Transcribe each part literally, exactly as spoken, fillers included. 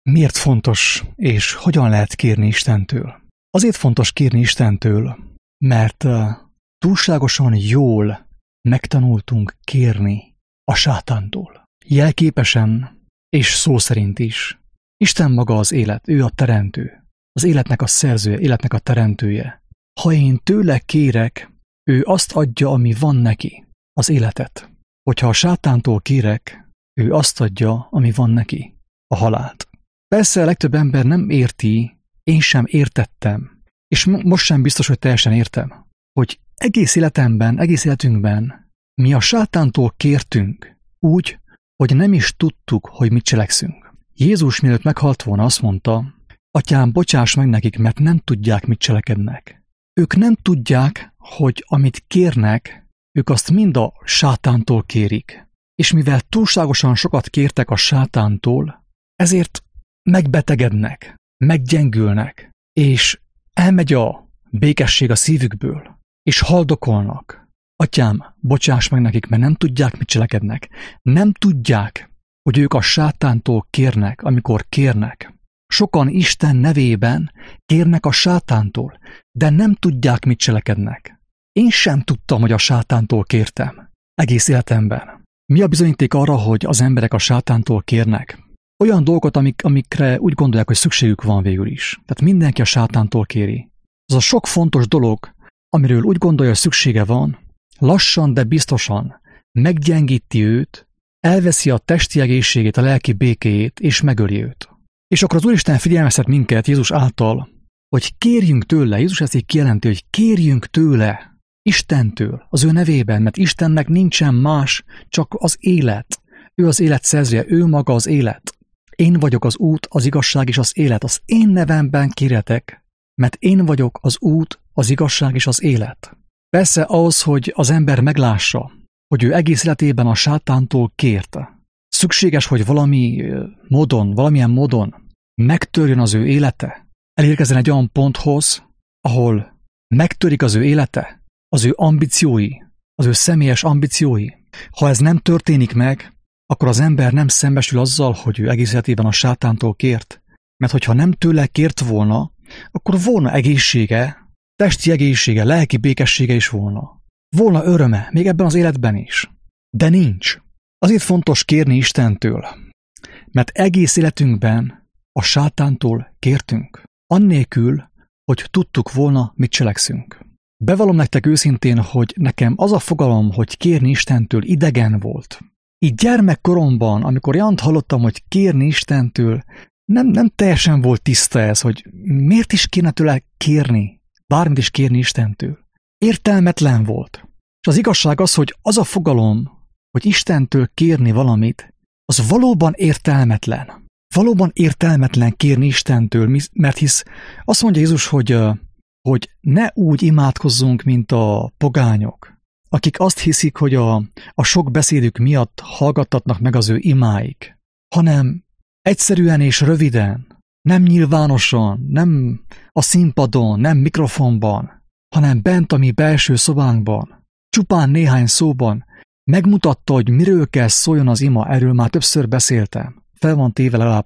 Miért fontos, és hogyan lehet kérni Istentől? Azért fontos kérni Istentől, mert túlságosan jól megtanultunk kérni a sátántól. Jelképesen és szó szerint is. Isten maga az élet, ő a teremtő, az életnek a szerzője, életnek a teremtője. Ha én tőle kérek, ő azt adja, ami van neki, az életet. Hogyha a sátántól kérek, ő azt adja, ami van neki, a halált. Persze a legtöbb ember nem érti, én sem értettem, és most sem biztos, hogy teljesen értem, hogy egész életemben, egész életünkben mi a sátántól kértünk úgy, hogy nem is tudtuk, hogy mit cselekszünk. Jézus mielőtt meghalt volna, azt mondta, Atyám, bocsáss meg nekik, mert nem tudják, mit cselekednek. Ők nem tudják, hogy amit kérnek, ők azt mind a sátántól kérik. És mivel túlságosan sokat kértek a sátántól, ezért megbetegednek, meggyengülnek, és elmegy a békesség a szívükből, és haldokolnak. Atyám, bocsáss meg nekik, mert nem tudják, mit cselekednek. Nem tudják, hogy ők a sátántól kérnek, amikor kérnek. Sokan Isten nevében kérnek a sátántól, de nem tudják, mit cselekednek. Én sem tudtam, hogy a sátántól kértem. Egész életemben. Mi a bizonyíték arra, hogy az emberek a sátántól kérnek? Olyan dolgokat, amik, amikre úgy gondolják, hogy szükségük van végül is. Tehát mindenki a sátántól kéri. Az a sok fontos dolog, amiről úgy gondolja, hogy szüksége van, lassan, de biztosan meggyengíti őt, elveszi a testi egészségét, a lelki békéjét, és megöli őt. És akkor az Úristen figyelmeztet minket Jézus által, hogy kérjünk tőle, Jézus ezt így kijelenti, hogy kérjünk tőle, Istentől, az ő nevében, mert Istennek nincsen más, csak az élet. Ő az élet szerzője, ő maga az élet. Én vagyok az út, az igazság és az élet. Az én nevemben kérjetek, mert én vagyok az út, az igazság és az élet. Persze ahhoz, hogy az ember meglássa, hogy ő egész életében a sátántól kérte, szükséges, hogy valami módon, valamilyen módon megtörjön az ő élete, elérkezzen egy olyan ponthoz, ahol megtörik az ő élete, az ő ambíciói, az ő személyes ambíciói. Ha ez nem történik meg, akkor az ember nem szembesül azzal, hogy ő egész életében a sátántól kért. Mert hogyha nem tőle kért volna, akkor volna egészsége, testi egészsége, lelki békessége is volna. Volna öröme, még ebben az életben is. De nincs. Azért fontos kérni Istentől, mert egész életünkben a sátántól kértünk, annélkül, hogy tudtuk volna, mit cselekszünk. Bevallom nektek őszintén, hogy nekem az a fogalom, hogy kérni Istentől idegen volt. Így gyermekkoromban, amikor olyant hallottam, hogy kérni Istentől, nem, nem teljesen volt tiszta ez, hogy miért is kéne tőle kérni, bármit is kérni Istentől. Értelmetlen volt. És az igazság az, hogy az a fogalom, hogy Istentől kérni valamit, az valóban értelmetlen. Valóban értelmetlen kérni Istentől, mert hisz azt mondja Jézus, hogy, hogy ne úgy imádkozzunk, mint a pogányok, akik azt hiszik, hogy a, a sok beszédük miatt hallgattatnak meg az ő imáik, hanem egyszerűen és röviden, nem nyilvánosan, nem a színpadon, nem mikrofonban, hanem bent a mi belső szobánkban, csupán néhány szóban megmutatta, hogy miről kell szóljon az ima, erről már többször beszéltem. Fel van téve legalább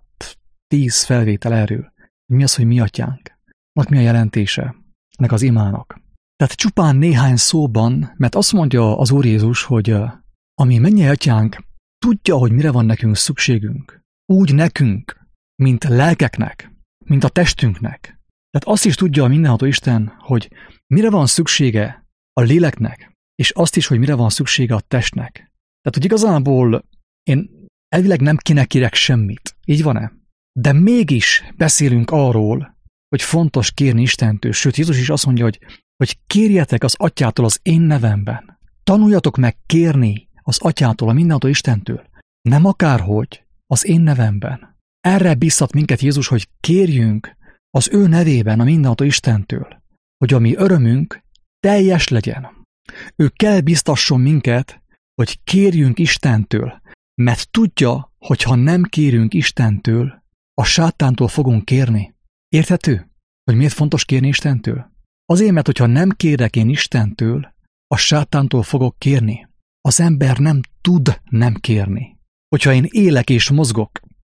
tíz felvétel erről. Mi az, hogy mi atyánk? Annak mi a jelentése ennek az imának? Tehát csupán néhány szóban, mert azt mondja az Úr Jézus, hogy a mi mennyei atyánk tudja, hogy mire van nekünk szükségünk. Úgy nekünk, mint lelkeknek, mint a testünknek. Tehát azt is tudja a mindenható Isten, hogy mire van szüksége a léleknek, és azt is, hogy mire van szüksége a testnek. Tehát, hogy igazából én elvileg nem kinek kérek semmit. Így van-e? De mégis beszélünk arról, hogy fontos kérni Istentől. Sőt, Jézus is azt mondja, hogy, hogy kérjetek az Atyától az én nevemben. Tanuljatok meg kérni az Atyától, a mindenható Istentől. Nem akárhogy, az én nevemben. Erre biztat minket Jézus, hogy kérjünk az ő nevében, a mindenható Istentől, hogy a mi örömünk teljes legyen. Ő kell biztasson minket, hogy kérjünk Istentől, mert tudja, hogy ha nem kérünk Istentől, a sátántól fogunk kérni. Érthető, hogy miért fontos kérni Istentől? Azért, mert hogyha nem kérek én Istentől, a sátántól fogok kérni. Az ember nem tud nem kérni. Hogyha én élek és mozgok,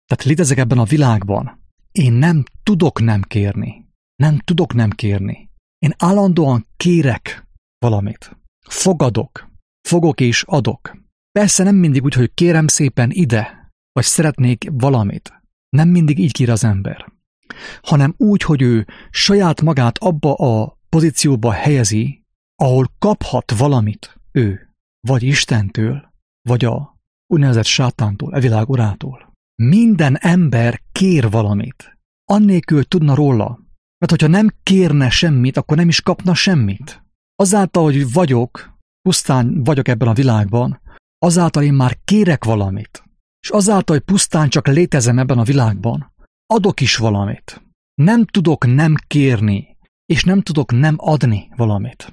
Tehát létezek ebben a világban. Én nem tudok nem kérni. Nem tudok nem kérni. Én állandóan kérek valamit. Fogadok. Fogok és adok. Persze nem mindig úgy, hogy kérem szépen ide, vagy szeretnék valamit. Nem mindig így kér az ember. Hanem úgy, hogy ő saját magát abba a pozícióba helyezi, ahol kaphat valamit ő, vagy Istentől, vagy a úgynevezett sátántól, a világ urától. Minden ember kér valamit. Annélkül tudna róla. Mert hogyha nem kérne semmit, akkor nem is kapna semmit. Azáltal, hogy vagyok, pusztán vagyok ebben a világban, azáltal én már kérek valamit. És azáltal, hogy pusztán csak létezem ebben a világban, adok is valamit. Nem tudok nem kérni, és nem tudok nem adni valamit.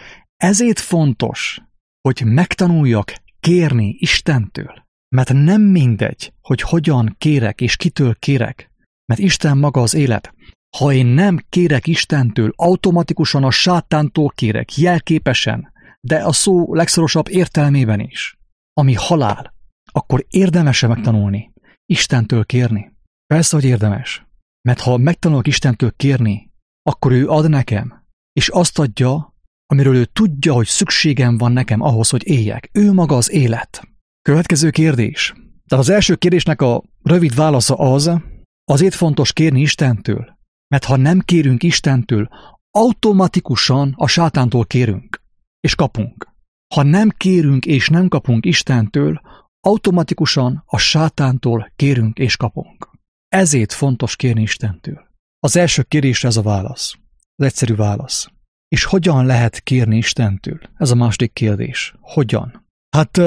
Ezért fontos, hogy megtanuljak kérni Istentől. Mert nem mindegy, hogy hogyan kérek és kitől kérek. Mert Isten maga az élet. Ha én nem kérek Istentől, automatikusan a sátántól kérek, jelképesen, de a szó legszorosabb értelmében is, ami halál, akkor érdemes-e megtanulni Istentől kérni? Persze, hogy érdemes. Mert ha megtanulok Istentől kérni, akkor ő ad nekem, és azt adja, amiről ő tudja, hogy szükségem van nekem ahhoz, hogy éljek. Ő maga az élet. Következő kérdés. Tehát az első kérdésnek a rövid válasza az, azért fontos kérni Istentől, mert ha nem kérünk Istentől, automatikusan a sátántól kérünk, és kapunk. Ha nem kérünk és nem kapunk Istentől, automatikusan a sátántól kérünk és kapunk. Ezért fontos kérni Istentől. Az első kérdésre ez a válasz. Az egyszerű válasz. És hogyan lehet kérni Istentől? Ez a második kérdés. Hogyan? Hát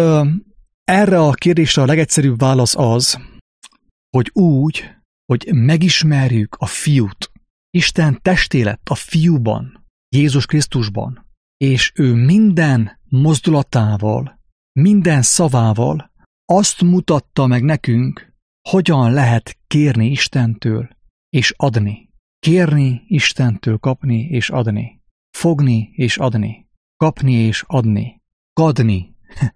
erre a kérdésre a legegyszerűbb válasz az, hogy úgy, hogy megismerjük a Fiút. Isten testé lett a Fiúban, Jézus Krisztusban, és ő minden mozdulatával, minden szavával azt mutatta meg nekünk, hogyan lehet kérni Istentől és adni. Kérni Istentől, kapni és adni. Fogni és adni. Kapni és adni. Kadni.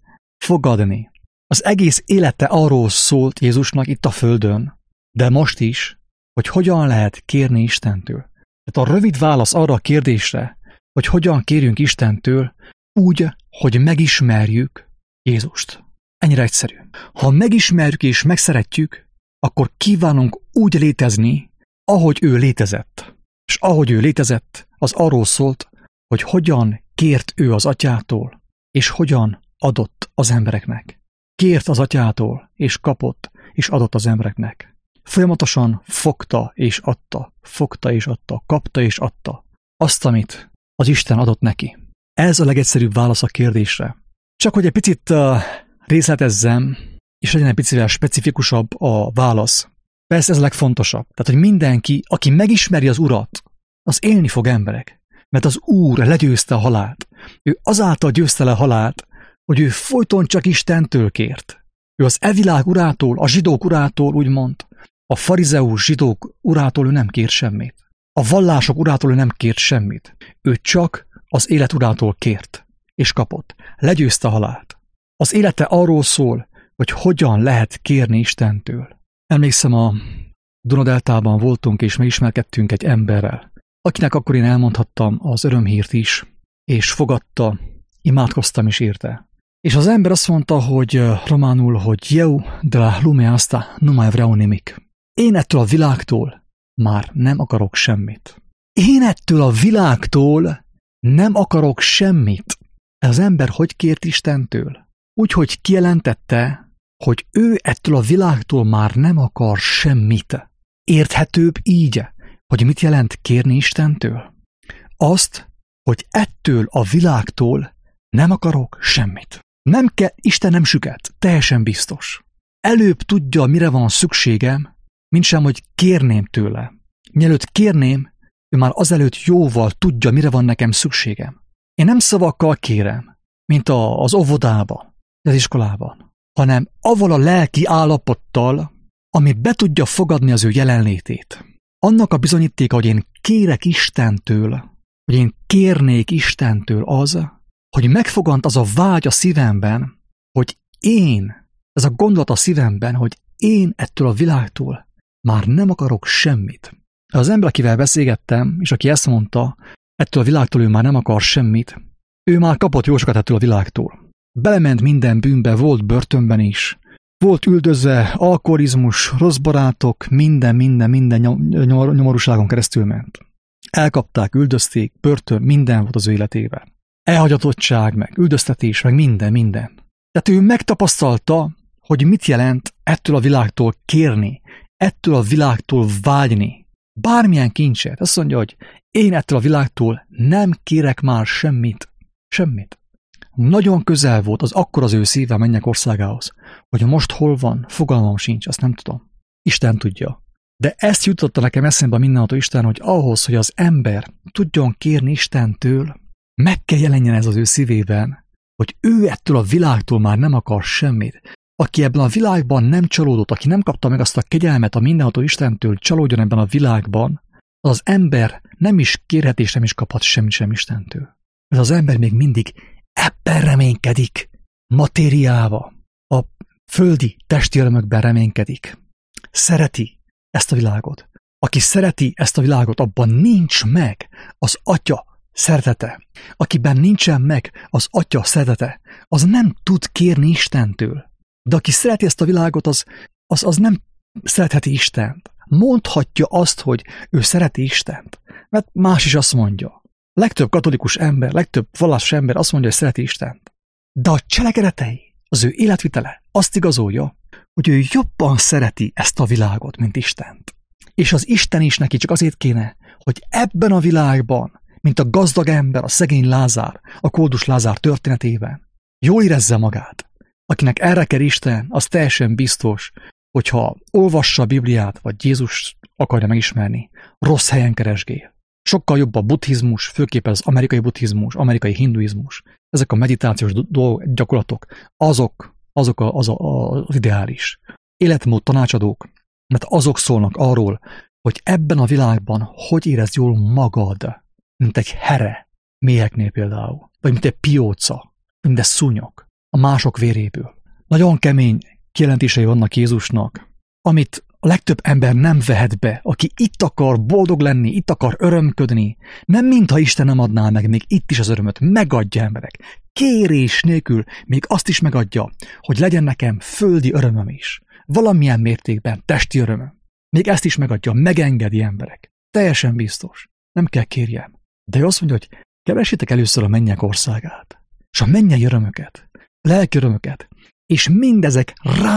Fogadni. Az egész élete arról szólt Jézusnak itt a földön, de most is, hogy hogyan lehet kérni Istentől. Tehát a rövid válasz arra a kérdésre, hogy hogyan kérjünk Istentől, úgy, hogy megismerjük Jézust. Ennyire egyszerű. Ha megismerjük és megszeretjük, akkor kívánunk úgy létezni, ahogy ő létezett. És ahogy ő létezett, az arról szólt, hogy hogyan kért ő az Atyától, és hogyan adott az embereknek. Kért az Atyától, és kapott, és adott az embereknek. Folyamatosan fogta és adta, fogta és adta, kapta és adta azt, amit az Isten adott neki. Ez a legegyszerűbb válasz a kérdésre. Csak hogy egy picit uh, részletezzem, és legyen egy picivel specifikusabb a válasz. Persze ez a legfontosabb. Tehát, hogy mindenki, aki megismeri az Urat, az élni fog, emberek. Mert az Úr legyőzte a halált. Ő azáltal győzte le a halált, hogy ő folyton csak Istentől kért. Ő az evilág urától, a zsidók urától úgymond, a farizeus zsidók urától ő nem kért semmit. A vallások urától ő nem kért semmit. Ő csak az élet urától kért, és kapott. Legyőzte a halált. Az élete arról szól, hogy hogyan lehet kérni Istentől. Emlékszem, a Dunadeltában voltunk, és megismerkedtünk egy emberrel, akinek akkor én elmondhattam az örömhírt is, és fogadta, imádkoztam is érte. És az ember azt mondta, hogy románul, hogy eu de la lume asta nu mai vreau nimic. Én ettől a világtól már nem akarok semmit. Én ettől a világtól nem akarok semmit. Az ember hogy kért Istentől? Úgyhogy kijelentette, hogy ő ettől a világtól már nem akar semmit. Érthetőbb így, hogy mit jelent kérni Istentől? Azt, hogy ettől a világtól nem akarok semmit. Nem kell, Isten nem süket, teljesen biztos. Előbb tudja, mire van szükségem, mint sem, hogy kérném tőle. Mielőtt kérném, ő már azelőtt jóval tudja, mire van nekem szükségem. Én nem szavakkal kérem, mint a, az óvodában, az iskolában, hanem avval a lelki állapottal, ami be tudja fogadni az ő jelenlétét. Annak a bizonyítéka, hogy én kérek Istentől, hogy én kérnék Istentől az, hogy megfogant az a vágy a szívemben, hogy én, ez a gondolat a szívemben, hogy én ettől a világtól már nem akarok semmit. Az ember, akivel beszélgettem, és aki ezt mondta, ettől a világtól ő már nem akar semmit, ő már kapott jó sokat ettől a világtól. Belement minden bűnbe, volt börtönben is, volt üldözve, alkoholizmus, rossz barátok, minden, minden, minden nyomor, nyomorúságon keresztül ment. Elkapták, üldözték, börtön, minden volt az ő életében. Elhagyatottság, meg üldöztetés, meg minden, minden. Tehát ő megtapasztalta, hogy mit jelent ettől a világtól kérni, ettől a világtól vágyni. Bármilyen kincset. Azt mondja, hogy én ettől a világtól nem kérek már semmit. Semmit. Nagyon közel volt az akkor az ő szíve a mennyek országához, hogy most hol van, fogalmam sincs, azt nem tudom. Isten tudja. De ezt jutotta nekem eszembe a mindenható Isten, hogy ahhoz, hogy az ember tudjon kérni Istentől, meg kell jelenjen ez az ő szívében, hogy ő ettől a világtól már nem akar semmit. Aki ebben a világban nem csalódott, aki nem kapta meg azt a kegyelmet a mindenható Istentől, csalódjon ebben a világban, az, az ember nem is kérhet és nem is kaphat semmit sem Istentől. Ez az ember még mindig ebben reménykedik, matériával, a földi testi örömökben reménykedik. Szereti ezt a világot. Aki szereti ezt a világot, abban nincs meg az Atya szeretete. Akiben nincsen meg az Atya szeretete, az nem tud kérni Istentől. De aki szereti ezt a világot, az, az, az nem szeretheti Istent. Mondhatja azt, hogy ő szereti Istent, mert más is azt mondja. Legtöbb katolikus ember, legtöbb vallásos ember azt mondja, hogy szereti Istent. De a cselekedetei, az ő életvitele azt igazolja, hogy ő jobban szereti ezt a világot, mint Istent. És az Isten is neki csak azért kéne, hogy ebben a világban, mint a gazdag ember, a szegény Lázár, a koldus Lázár történetében, jól érezze magát. Akinek erre kell Isten, az teljesen biztos, hogyha olvassa a Bibliát, vagy Jézus akarja megismerni, rossz helyen keresgél. Sokkal jobb a buddhizmus, főképpen az amerikai buddhizmus, amerikai hinduizmus, ezek a meditációs gyakorlatok, azok, azok a, az, a, az ideális. Életmód tanácsadók, mert azok szólnak arról, hogy ebben a világban hogy érezd jól magad, mint egy here, méheknél például, vagy mint egy pióca, mint egy szúnyog, a mások véréből. Nagyon kemény kijelentései vannak Jézusnak, amit a legtöbb ember nem vehet be, aki itt akar boldog lenni, itt akar örömködni, nem mintha Isten nem adná meg még itt is az örömöt, megadja emberek. Kérés nélkül még azt is megadja, hogy legyen nekem földi örömöm is. Valamilyen mértékben testi örömöm. Még ezt is megadja, megengedi emberek. Teljesen biztos. Nem kell kérjem. De ő azt mondja, hogy keresétek először a mennyek országát, és a mennyei örömöket, lelki örömöket, és mindezek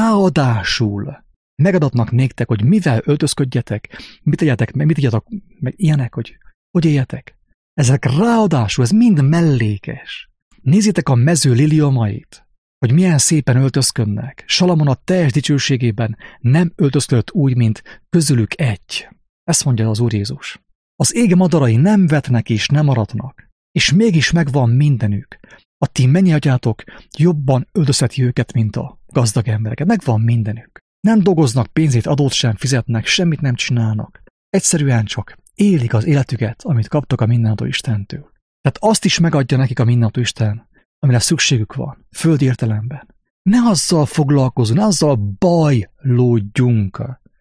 ráadásul megadatnak néktek, hogy mivel öltözködjetek, mit tegyetek, meg mit igyatok, meg ilyenek, hogy hogy éljetek. Ezek ráadásul, ez mind mellékes. Nézzétek a mező liliomait, hogy milyen szépen öltözködnek. Salamon a teljes dicsőségében nem öltözködött úgy, mint közülük egy. Ezt mondja az Úr Jézus. Az ég madarai nem vetnek és nem aratnak, és mégis megvan mindenük. A ti mennyi atyátok jobban öltözheti őket, mint a gazdag embereket. Megvan mindenük. Nem dolgoznak, pénzét adót sem fizetnek, semmit nem csinálnak. Egyszerűen csak élik az életüket, amit kaptak a mindenható Istentől. Tehát azt is megadja nekik a mindenható Isten, amire szükségük van, földi értelemben. Ne azzal foglalkozunk, ne azzal bajlódjunk,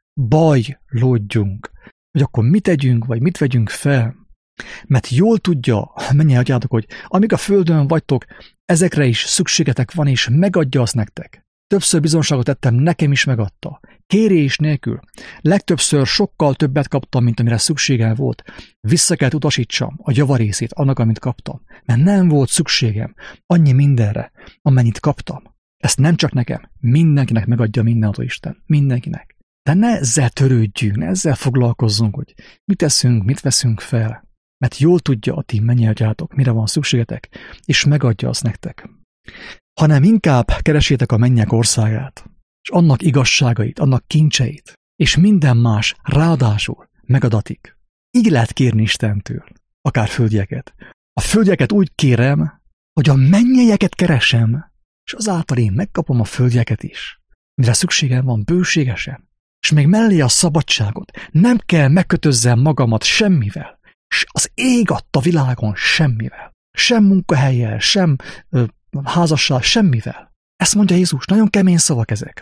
bajlódjunk, hogy akkor mit tegyünk, vagy mit vegyünk fel. Mert jól tudja, mennyien atyátok, hogy amíg a földön vagytok, ezekre is szükségetek van, és megadja azt nektek. Többször bizonságot tettem, nekem is megadta. Kérés nélkül. Legtöbbször sokkal többet kaptam, mint amire szükségem volt. Vissza kellett utasítsam a javarészét annak, amit kaptam. Mert nem volt szükségem annyi mindenre, amennyit kaptam. Ezt nem csak nekem, mindenkinek megadja mindenható Isten. Mindenkinek. De ne ezzel törődjünk, ne ezzel foglalkozzunk, hogy mit teszünk, mit veszünk fel. Mert jól tudja a ti mennyi atyátok, mire van szükségetek, és megadja azt nektek. Hanem inkább keresétek a mennyek országát, és annak igazságait, annak kincseit, és minden más ráadásul megadatik. Így lehet kérni Istentől, akár földieket. A földieket úgy kérem, hogy a mennyeieket keresem, és azáltal én megkapom a földieket is, mire szükségem van bőségesen, és még mellé a szabadságot. Nem kell megkötözzem magamat semmivel, és az ég adta világon semmivel. Sem munkahellyel, sem ö, házassal, semmivel. Ezt mondja Jézus, nagyon kemény szavak ezek.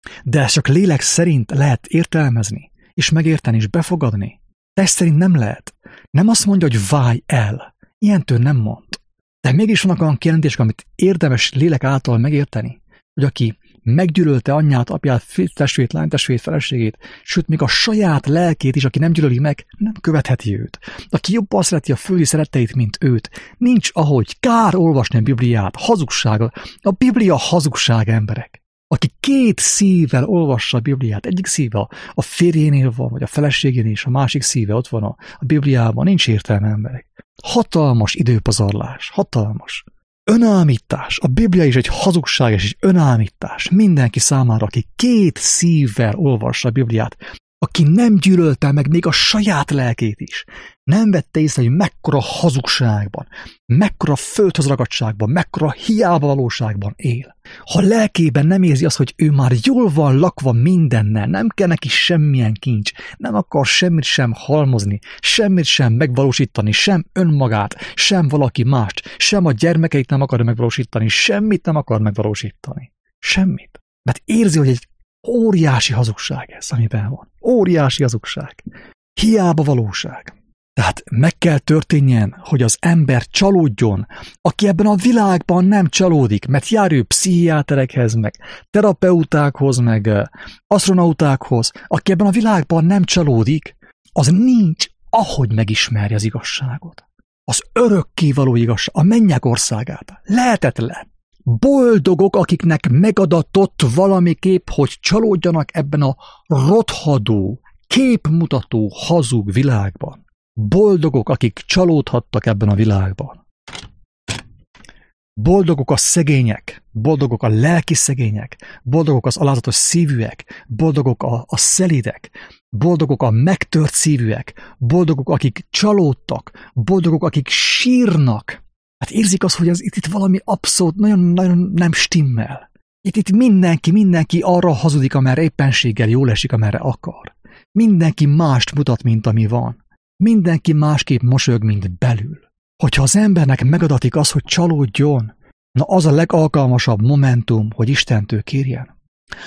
De ezt csak lélek szerint lehet értelmezni, és megérteni, és befogadni. Test szerint nem lehet. Nem azt mondja, hogy válj el. Ilyentől nem mond. De mégis vannak olyan kijelentések, amit érdemes lélek által megérteni, hogy aki meggyűlölte anyját, apját, testvét, lánytestvét, feleségét, sőt, még a saját lelkét is, aki nem gyűlöli meg, nem követheti őt. Aki jobban szereti a földi szeretteit, mint őt. Nincs ahogy, kár olvasni a Bibliát, hazugság. A Biblia hazugság, emberek. Aki két szívvel olvassa a Bibliát, egyik szíve a férjénél van, vagy a feleségénél, és a másik szíve ott van a, a Bibliában, nincs értelme, emberek. Hatalmas időpazarlás, hatalmas. Önállítás. A Biblia is egy hazugság és egy önállítás. Mindenki számára, aki két szívvel olvassa a Bibliát, aki nem gyűlölte meg még a saját lelkét is, nem vette észre, hogy mekkora hazugságban, mekkora földhöz ragadtságban, mekkora hiába valóságban él. Ha lelkében nem érzi azt, hogy ő már jól van lakva mindennel, nem kell neki semmilyen kincs, nem akar semmit sem halmozni, semmit sem megvalósítani, sem önmagát, sem valaki mást, sem a gyermekeit nem akar megvalósítani, semmit nem akar megvalósítani. Semmit. Mert érzi, hogy egy óriási hazugság ez, amiben van. Óriási hazugság. Hiába valóság. Tehát meg kell történjen, hogy az ember csalódjon, aki ebben a világban nem csalódik, mert jár ő pszichiáterekhez, meg terapeutákhoz, meg asztronautákhoz, aki ebben a világban nem csalódik, az nincs, ahogy megismerje az igazságot. Az örökkévaló igazság, a mennyek országát. Lehetetlen. Boldogok, akiknek megadatott valamiképp, hogy csalódjanak ebben a rothadó, képmutató, hazug világban. Boldogok, akik csalódhattak ebben a világban. Boldogok a szegények, boldogok a lelki szegények, boldogok az alázatos szívűek, boldogok a, a szelídek, boldogok a megtört szívűek, boldogok, akik csalódtak, boldogok, akik sírnak. Hát érzik azt, hogy az, itt, itt valami abszolút nagyon-nagyon nem stimmel. Itt, itt mindenki, mindenki arra hazudik, amerre éppenséggel jól esik, amerre akar. Mindenki mást mutat, mint ami van. Mindenki másképp mosolyog, mint belül. Hogyha az embernek megadatik az, hogy csalódjon, na az a legalkalmasabb momentum, hogy Istentől kérjen.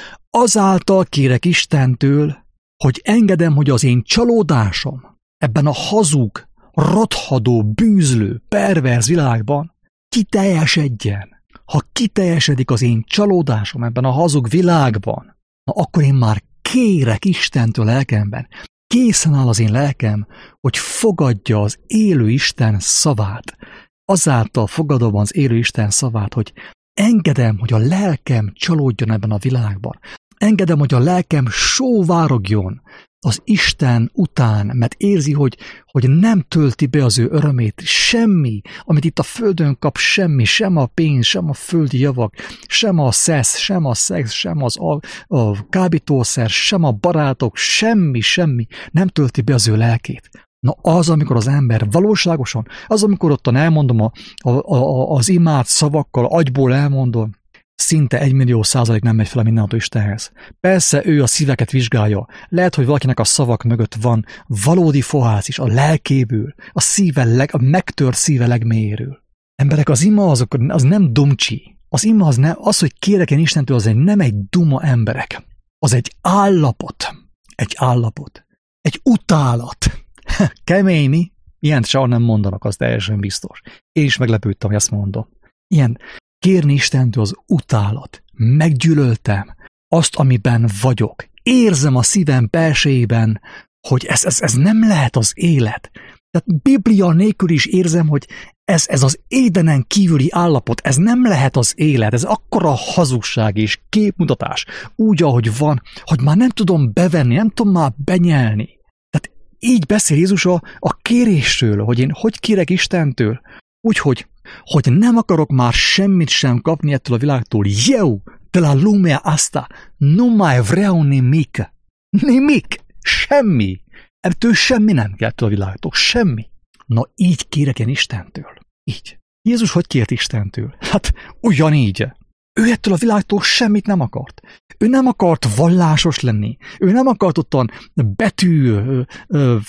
Azáltal kérek Istentől, hogy engedem, hogy az én csalódásom ebben a hazug, rothadó, bűzlő, perverz világban kiteljesedjen. Ha kiteljesedik az én csalódásom ebben a hazug világban, na akkor én már kérek Istentől lelkemben. Készen áll az én lelkem, hogy fogadja az élő Isten szavát. Azáltal fogadom az élő Isten szavát, hogy engedem, hogy a lelkem csalódjon ebben a világban. Engedem, hogy a lelkem sóvárogjon az Isten után, mert érzi, hogy, hogy nem tölti be az ő örömét semmi, amit itt a földön kap, semmi, sem a pénz, sem a földi javak, sem a szesz, sem a szex, sem az a, a kábítószer, sem a barátok, semmi, semmi nem tölti be az ő lelkét. Na az, amikor az ember valóságosan, az, amikor ottan elmondom a, a, a, az imád szavakkal, agyból elmondom, szinte egymillió százalék nem megy fel a mindenható Istenhez. Persze ő a szíveket vizsgálja. Lehet, hogy valakinek a szavak mögött van valódi fohász is, a lelkéből, a szíve leg, a megtört szíve legmélyéről. Emberek, az ima azok, az nem dumcsi. Az ima az, nem, az, hogy kérek én Istentől, az egy, nem egy duma emberek. Az egy állapot. Egy állapot. Egy utálat. Kemény mi? Ilyent soha nem mondanak, az teljesen biztos. Én is meglepődtem, hogy ezt mondom. Ilyen kérni Istentől az utálat. Meggyűlöltem azt, amiben vagyok. Érzem a szívem belsejében, hogy ez, ez, ez nem lehet az élet. Tehát Biblia nélkül is érzem, hogy ez, ez az édenen kívüli állapot, ez nem lehet az élet, ez akkora hazugság és képmutatás, úgy, ahogy van, hogy már nem tudom bevenni, nem tudom már benyelni. Tehát így beszél Jézus a, a kérésről, hogy én hogy kérek Istentől, úgyhogy hogy nem akarok már semmit sem kapni ettől a világtól. Eu, de la lumea asta, nu mai vreau nimic. Nimic. Semmi. Ettől semmi nem kell ettől a világtól. Semmi. Na így kérek én Istentől. Így. Jézus hogy kért Istentől? Hát ugyanígy. Ő ettől a világtól semmit nem akart. Ő nem akart vallásos lenni. Ő nem akart ottan betű ö, ö,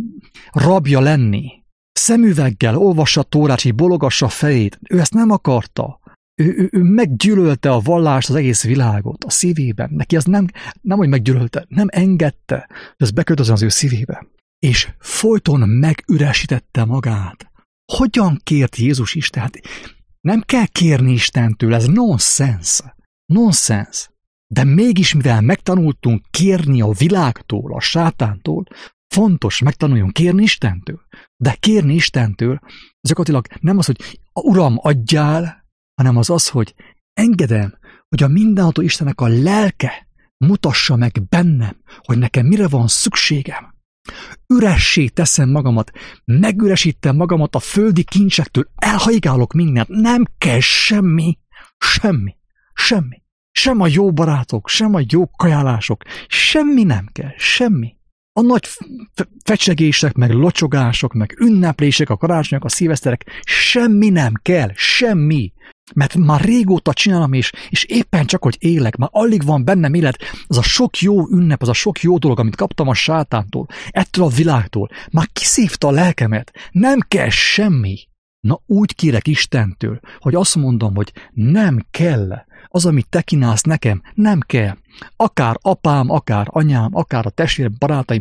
rabja lenni. Szemüveggel olvassa a Tórát, és bologassa a fejét. Ő ezt nem akarta. Ő, ő, ő meggyűlölte a vallást, az egész világot a szívében. Neki az nem, nem hogy meggyűlölte, nem engedte, hogy ez beköltözön az ő szívébe. És folyton megüresítette magát. Hogyan kért Jézus Istent? Nem kell kérni Istentől, ez nonsens. Nonsens. De mégis, mivel megtanultunk kérni a világtól, a sátántól, fontos megtanuljunk kérni Istentől. De kérni Istentől, gyakorlatilag nem az, hogy Uram, adjál, hanem az az, hogy engedem, hogy a mindenható Istennek a lelke mutassa meg bennem, hogy nekem mire van szükségem. Üressé teszem magamat, megüresítem magamat a földi kincsektől, elhaigálok mindent, nem kell semmi, semmi, semmi. Sem a jó barátok, sem a jó kajálások, semmi nem kell, semmi. A nagy fecsegések, meg locsogások, meg ünneplések, a karácsonyok, a szilveszterek, semmi nem kell, semmi. Mert már régóta csinálom, és, és éppen csak, hogy élek, már alig van bennem élet, az a sok jó ünnep, az a sok jó dolog, amit kaptam a sátántól, ettől a világtól, már kiszívta a lelkemet, nem kell semmi. Na úgy kérek Istentől, hogy azt mondom, hogy nem kell, az, amit te kínálsz nekem, nem kell. Akár apám, akár anyám, akár a testvér, barátaim,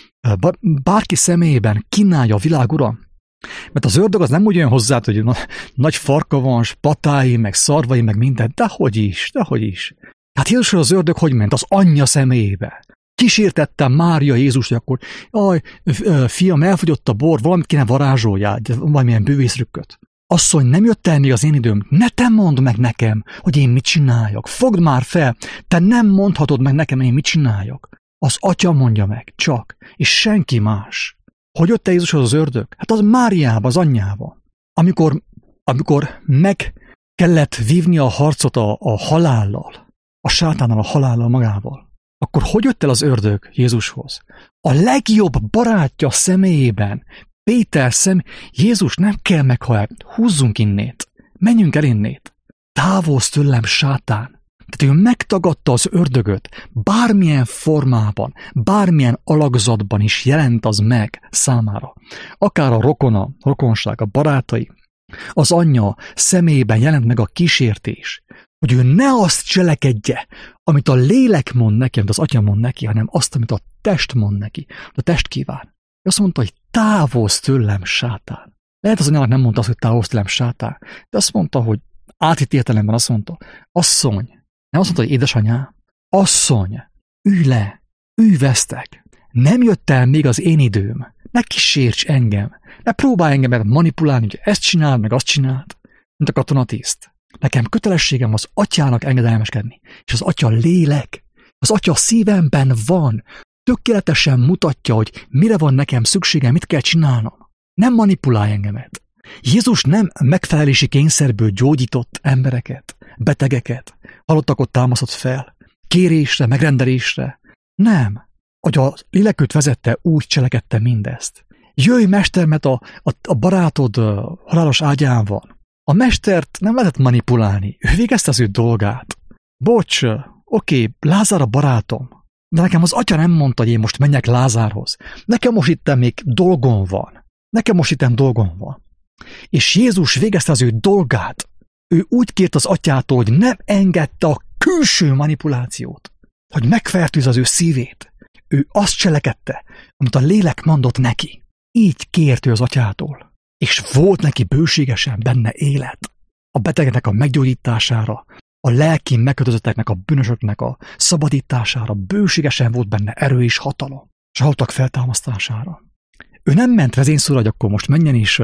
bárki személyében kínálja a világ, Uram. Mert az ördög az nem úgy jön hozzá, hogy na, nagy farka van, patái, meg szarvai, meg minden, dehogy is, dehogy is. Hát Jézus az ördög hogy ment? Az anyja személyébe. Kísértette Mária Jézus, hogy akkor, aj, fiam, elfogyott a bor, valamit kéne varázsoljál, valamilyen bűvészrükköt. Asszony, nem jött el még az én időm, ne te mondd meg nekem, hogy én mit csináljak. Fogd már fel, te nem mondhatod meg nekem, én mit csináljak. Az atya mondja meg, csak, és senki más. Hogy jött el Jézushoz az ördög? Hát az Máriába, az anyjába. Amikor, amikor meg kellett vívni a harcot a, a halállal, a sátánnal, a halállal magával, akkor hogy jött el az ördög Jézushoz? A legjobb barátja személyében, Péter szem, Jézus, nem kell meghalni, húzzunk innét, menjünk el innét. Távozz tőlem, sátán. Tehát ő megtagadta az ördögöt, bármilyen formában, bármilyen alakzatban is jelent az meg számára. Akár a rokona, rokonság, a barátai, az anyja személyében jelent meg a kísértés, hogy ő ne azt cselekedje, amit a lélek mond neki, amit az atya mond neki, hanem azt, amit a test mond neki, a test kíván. Ő azt mondta, hogy távozz tőlem, sátán. Lehet az anyának nem mondta azt, hogy távozz tőlem, sátán, de azt mondta, hogy áthitt értelemben azt mondta, asszony, nem azt mondta, hogy édesanyám, asszony, ülj le, ülj vesztek, nem jött el még az én időm, ne kísérts engem, ne próbálj engem manipulálni, hogy ezt csináld, meg azt csináld, mint a katonatiszt. Nekem kötelességem az atyának engedelmeskedni, és az atya lélek, az atya szívemben van, tökéletesen mutatja, hogy mire van nekem szükségem, mit kell csinálnom. Nem manipulálj engemet. Jézus nem megfelelési kényszerből gyógyított embereket, betegeket, halottakot támasztott fel, kérésre, megrendelésre. Nem. Hogy a lélekőt vezette, úgy cselekedte mindezt. Jöjj, mester, mert a, a, a barátod a halálos ágyán van. A mestert nem lehetett manipulálni, ő végezte az ő dolgát. Bocs, oké, Lázár a barátom, de nekem az atya nem mondta, hogy én most menjek Lázárhoz. Nekem most itten még dolgom van. Nekem most itten dolgom van. És Jézus végezte az ő dolgát. Ő úgy kért az atyától, hogy nem engedte a külső manipulációt, hogy megfertőz az ő szívét. Ő azt cselekedte, amit a lélek mondott neki. Így kért ő az atyától. És volt neki bőségesen benne élet. A betegeknek a meggyógyítására, a lelki megkötözötteknek, a bűnösöknek a szabadítására, bőségesen volt benne erő és hatalom, és a halottak feltámasztására. Ő nem ment vezényszóra, hogy akkor most menjen és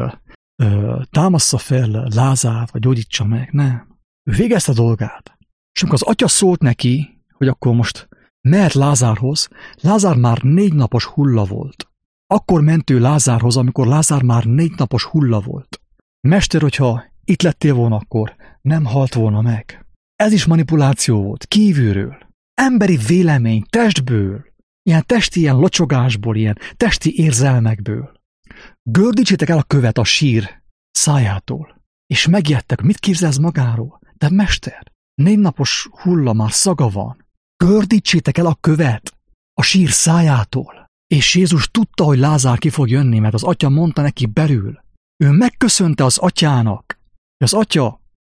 ö, támassza fel Lázárt, vagy gyógyítsa meg, nem. Ő végezte a dolgát. És amikor az atya szólt neki, hogy akkor most mehet Lázárhoz, Lázár már négy napos hulla volt. Akkor ment ő Lázárhoz, amikor Lázár már négy napos hulla volt. Mester, hogyha itt lettél volna, akkor nem halt volna meg. Ez is manipuláció volt, kívülről. Emberi vélemény, testből, ilyen testi ilyen locsogásból, ilyen testi érzelmekből. Gördítsétek el a követ a sír szájától, és megijedtek, mit képzelsz magáról? De mester, négy napos hulla már szaga van. Gördítsétek el a követ a sír szájától. És Jézus tudta, hogy Lázár ki fog jönni, mert az atya mondta neki belül. Ő megköszönte az atyának. Az atya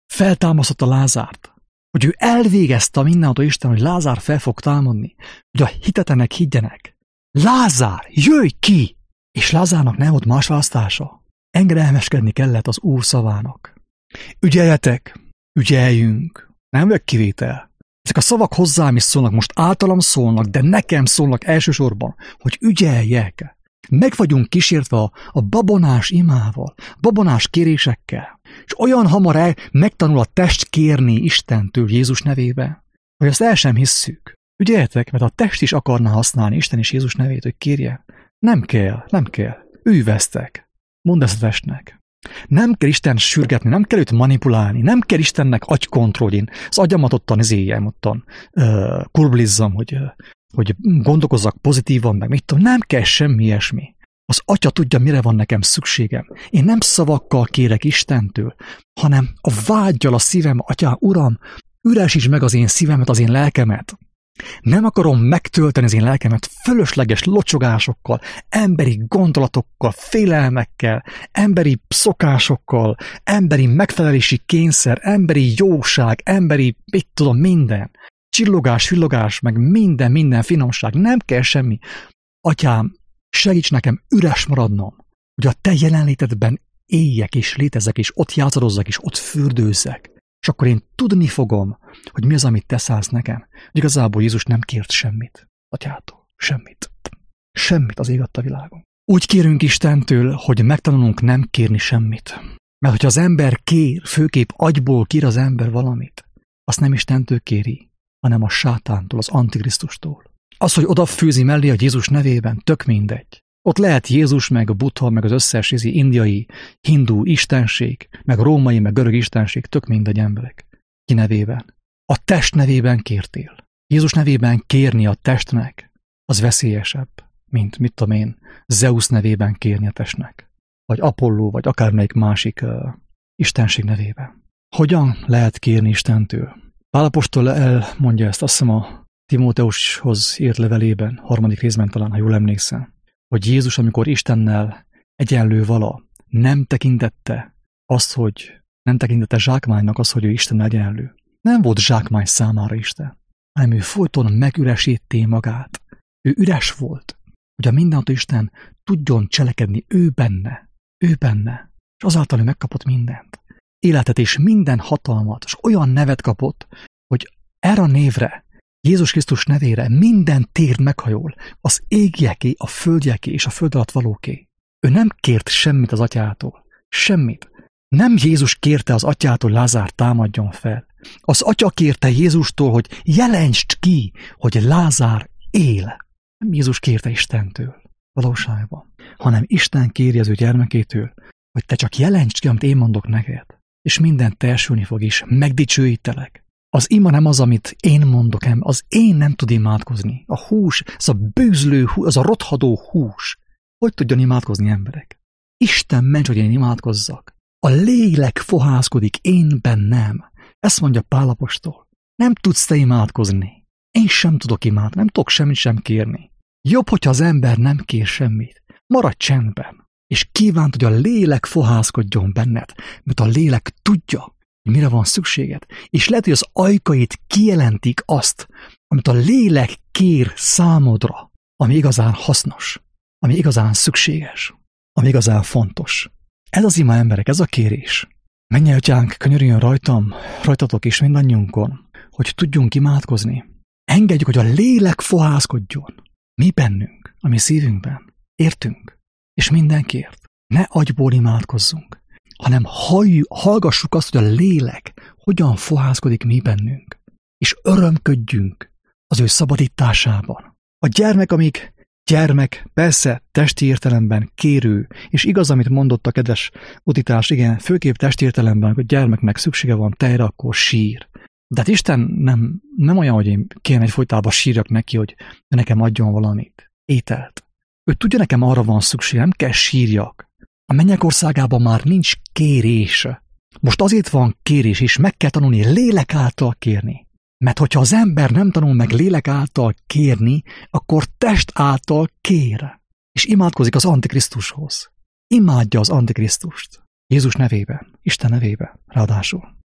feltámasztotta Lázárt, hogy ő elvégezte a mindenható Isten, hogy Lázár fel fog támadni, hogy a hitetenek higgyenek. Lázár, jöjj ki! És Lázárnak nem volt más választása. Engedelmeskedni kellett az Úr szavának. Ügyeljetek, ügyeljünk, nem vagyok kivétel. Ezek a szavak hozzám is szólnak, most általam szólnak, de nekem szólnak elsősorban, hogy ügyeljek. Meg vagyunk kísértve a, a babonás imával, babonás kérésekkel, és olyan hamar el, megtanul a test kérni Istentől Jézus nevébe, hogy azt el sem hisszük. Ügyeljetek, mert a test is akarná használni Isten és Jézus nevét, hogy kérje. Nem kell, nem kell. Ülj vesztek. Mondd ezt a testnek. Nem kell Isten sürgetni, nem kell őt manipulálni, nem kell Istennek agykontroll, én az agyamat ottan izéljem, ottan uh, kurblizzam, hogy, uh, hogy gondolkozzak pozitívan, meg mit tudom, nem kell semmi ilyesmi. Az Atya tudja, mire van nekem szükségem. Én nem szavakkal kérek Istentől, hanem a vággyal a szívem, Atyám, Uram, üresíts meg az én szívemet, az én lelkemet. Nem akarom megtölteni az én lelkemet fölösleges locsogásokkal, emberi gondolatokkal, félelmekkel, emberi szokásokkal, emberi megfelelési kényszer, emberi jóság, emberi, mit tudom, minden. Csillogás, villogás, meg minden, minden finomság. Nem kell semmi. Atyám, segíts nekem üres maradnom, hogy a te jelenlétedben éljek és létezek, és ott játszadozzak, és ott fürdőzzek. És akkor én tudni fogom, hogy mi az, amit te szánsz nekem. Hogy igazából Jézus nem kért semmit Atyától. Semmit. Semmit az ég adta világon. Úgy kérünk Istentől, hogy megtanulunk nem kérni semmit. Mert hogyha az ember kér, főképp agyból kér az ember valamit, azt nem Istentől kéri, hanem a sátántól, az antikrisztustól. Az, hogy odafűzi mellé a Jézus nevében, tök mindegy. Ott lehet Jézus, meg a Buddha, meg az összes indiai, hindu istenség, meg római, meg görög istenség, tök mindegy emberek. Ki nevében? A test nevében kértél. Jézus nevében kérni a testnek, az veszélyesebb, mint, mit tudom én, Zeus nevében kérni a testnek. Vagy Apolló, vagy akármelyik másik uh, istenség nevében. Hogyan lehet kérni Istentől? Pál apostol elmondja ezt, azt hiszem a Timóteushoz írt levelében, harmadik részben talán, ha jól emlékszem, hogy Jézus, amikor Istennel egyenlő vala, nem tekintette azt, hogy nem tekintette zsákmánynak azt, hogy ő Istennel egyenlő. Nem volt zsákmány számára Isten, hanem ő folyton megüresíté magát. Ő üres volt, hogy a mindenható Isten tudjon cselekedni ő benne, ő benne, és azáltal ő megkapott mindent. Életet és minden hatalmat, és olyan nevet kapott, hogy erre a névre, Jézus Krisztus nevére minden térd meghajol, az égjeké, a földjeké és a föld alatt valóké. Ő nem kért semmit az Atyától. Semmit. Nem Jézus kérte az Atyától, hogy Lázár támadjon fel. Az Atya kérte Jézustól, hogy jelentsd ki, hogy Lázár él. Nem Jézus kérte Istentől valóságban, hanem Isten kéri az ő gyermekétől, hogy te csak jelentsd ki, amit én mondok neked, és minden teljesülni fog is, megdicsőítelek. Az ima nem az, amit én mondok, hanem az én nem tud imádkozni. A hús, az a bűzlő hús, az a rothadó hús. Hogy tudjon imádkozni emberek? Isten ments, hogy én imádkozzak. A lélek fohászkodik én bennem. Ezt mondja Pál apostol. Nem tudsz te imádkozni. Én sem tudok imádkozni, nem tudok semmit sem kérni. Jobb, hogyha az ember nem kér semmit. Maradj csendben. És kívánt, hogy a lélek fohászkodjon benned, mert a lélek tudja, hogy mire van szükséged, és lehet, hogy az ajkait kijelentik azt, amit a lélek kér számodra, ami igazán hasznos, ami igazán szükséges, ami igazán fontos. Ez az ima, emberek, ez a kérés. Mennyei Atyánk, könyörüljön rajtam, rajtatok és mindannyiunkon, hogy tudjunk imádkozni. Engedjük, hogy a lélek fohászkodjon. Mi bennünk, a mi szívünkben. Értünk. És mindenkiért. Ne agyból imádkozzunk, hanem hallj, hallgassuk azt, hogy a lélek hogyan fohászkodik mi bennünk, és örömködjünk az ő szabadításában. A gyermek, amíg gyermek, persze testi értelemben kérő, és igaz, amit mondott a kedves utitás, igen, főképp testi értelemben, hogy gyermeknek szüksége van tejre, akkor sír. De hát Isten nem, nem olyan, hogy én kérem egyfolytában sírjak neki, hogy nekem adjon valamit, ételt. Ő tudja, nekem arra van szükség, nem kell sírjak. A mennyek országában már nincs kérés. Most azért van kérés, és meg kell tanulni lélek által kérni. Mert hogyha az ember nem tanul meg lélek által kérni, akkor test által kér. És imádkozik az Antikrisztushoz. Imádja az Antikrisztust. Jézus nevében, Isten nevében, ráadásul.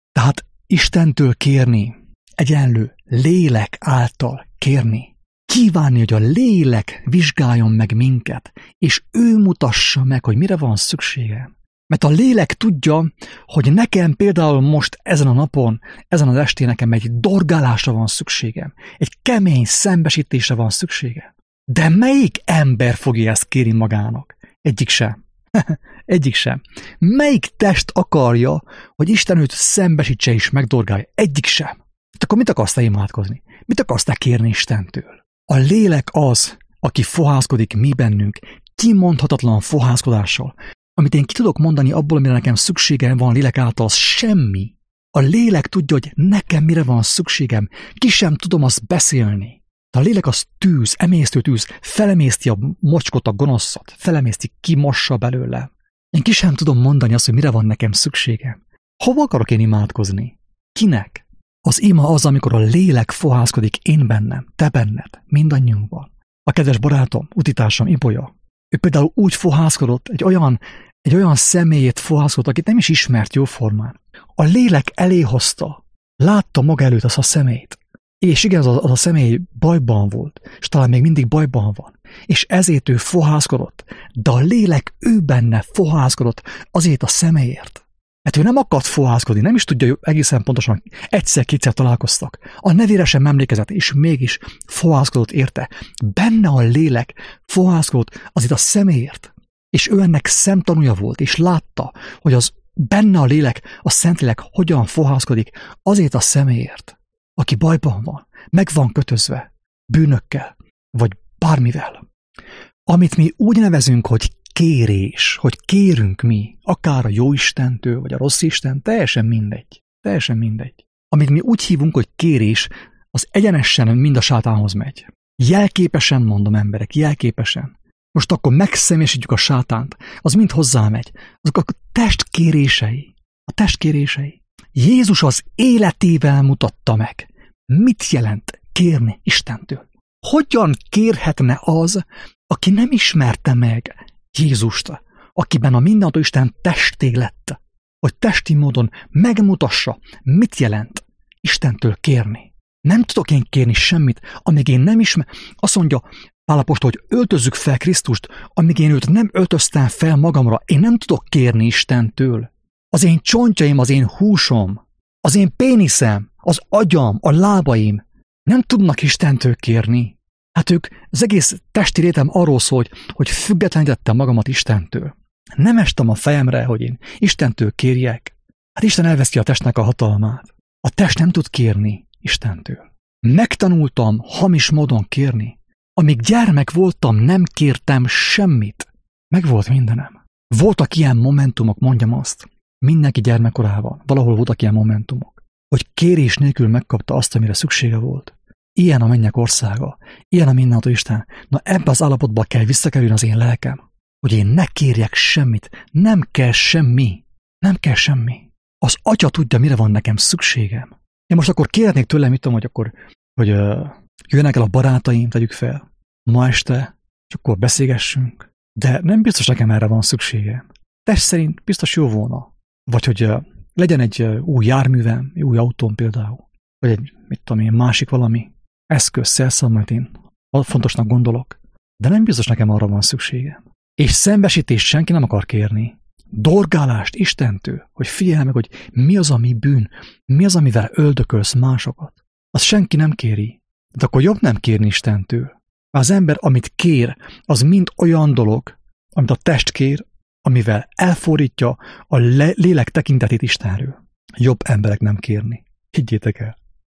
Tehát Istentől kérni egyenlő lélek által kérni. Kívánni, hogy a lélek vizsgáljon meg minket, és ő mutassa meg, hogy mire van szükségem. Mert a lélek tudja, hogy nekem például most ezen a napon, ezen az estén nekem egy dorgálásra van szükségem, egy kemény szembesítésre van szükségem. De melyik ember fogja ezt kérni magának? Egyik sem. Egyik sem. Melyik test akarja, hogy Isten őt szembesítse és megdorgálja? Egyik sem. Hát akkor mit akarsz te imádkozni? Mit akarsz te kérni Istentől? A lélek az, aki fohászkodik mi bennünk, kimondhatatlan fohászkodással. Amit én ki tudok mondani abból, amire nekem szükségem van a lélek által, az semmi. A lélek tudja, hogy nekem mire van szükségem. Ki sem tudom azt beszélni. De a lélek az tűz, emésztő tűz, felemészti a mocskot, a gonoszat, felemészti, kimossa belőle. Én ki sem tudom mondani azt, hogy mire van nekem szükségem. Hova akarok én imádkozni? Kinek? Az ima az, amikor a lélek fohászkodik én bennem, te benned, mindannyiunkban. A kedves barátom, utitársam, Ibolya, ő például úgy fohászkodott, egy olyan, egy olyan személyét fohászkodott, akit nem is ismert jóformán. A lélek elé hozta, látta maga előtt azt a személyt. És igen, az a, az a személy bajban volt, és talán még mindig bajban van. És ezért ő fohászkodott, de a lélek ő benne fohászkodott azért a személyért. Mert ő nem akart fohászkodni, nem is tudja egészen pontosan, egyszer-kétszer találkoztak. A nevére sem emlékezett, és mégis fohászkodott érte. Benne a lélek fohászkodott azért a személyért. És ő ennek szemtanúja volt, és látta, hogy az benne a lélek, a Szentlélek hogyan fohászkodik azért a személyért, aki bajban van, meg van kötözve, bűnökkel, vagy bármivel. Amit mi úgy nevezünk, hogy kérés, hogy kérünk mi, akár a jó Istentől, vagy a rossz Isten, teljesen mindegy. Teljesen mindegy. Amit mi úgy hívunk, hogy kérés, az egyenesen mind a sátánhoz megy. Jelképesen mondom emberek, jelképesen. Most akkor megszemélyesítjük a sátánt, az mind hozzámegy. Azok a testkérései, a testkérései. Jézus az életével mutatta meg, mit jelent kérni Istentől. Hogyan kérhetne az, aki nem ismerte meg Jézust, akiben a mindenható Isten testé lett, hogy testi módon megmutassa, mit jelent Istentől kérni. Nem tudok én kérni semmit, amíg én nem ismerem. Azt mondja Pál apostol, hogy öltözzük fel Krisztust, amíg én őt nem öltöztem fel magamra, én nem tudok kérni Istentől. Az én csontjaim, az én húsom, az én péniszem, az agyam, a lábaim nem tudnak Istentől kérni. Hát ők, az egész testi létem arról szól, hogy, hogy függetlenítettem magamat Istentől. Nem estem a fejemre, hogy én Istentől kérjek. Hát Isten elveszi a testnek a hatalmát. A test nem tud kérni Istentől. Megtanultam hamis módon kérni. Amíg gyermek voltam, nem kértem semmit. Meg volt mindenem. Voltak ilyen momentumok, mondjam azt. Mindenki gyermekkorában, valahol voltak ilyen momentumok, hogy kérés nélkül megkapta azt, amire szüksége volt. Ilyen a mennyek országa, ilyen a mindenható Isten. Na ebbe az állapotba kell visszakerülni az én lelkem, hogy én ne kérjek semmit, nem kell semmi, nem kell semmi. Az Atya tudja, mire van nekem szükségem. Én most akkor kérhetnék tőlem, mit tudom, hogy akkor, hogy uh, jönnek el a barátaim, tegyük fel, ma este, és akkor beszélgessünk. De nem biztos nekem erre van szükségem. Test szerint biztos jó volna. Vagy hogy uh, legyen egy uh, új járművem, új autóm például, vagy egy, mit tudom én, másik valami eszköz, szerszám, amit én fontosnak gondolok, de nem biztos nekem arra van szükségem. És szembesítést senki nem akar kérni. Dorgálást Istentől, hogy figyelj meg, hogy mi az, ami bűn, mi az, amivel öldökölsz másokat. Azt senki nem kéri. De akkor jobb nem kérni Istentől. Mert az ember, amit kér, az mind olyan dolog, amit a test kér, amivel elfordítja a lélek tekintetét Istenről. Jobb emberek nem kérni. Higgyétek el.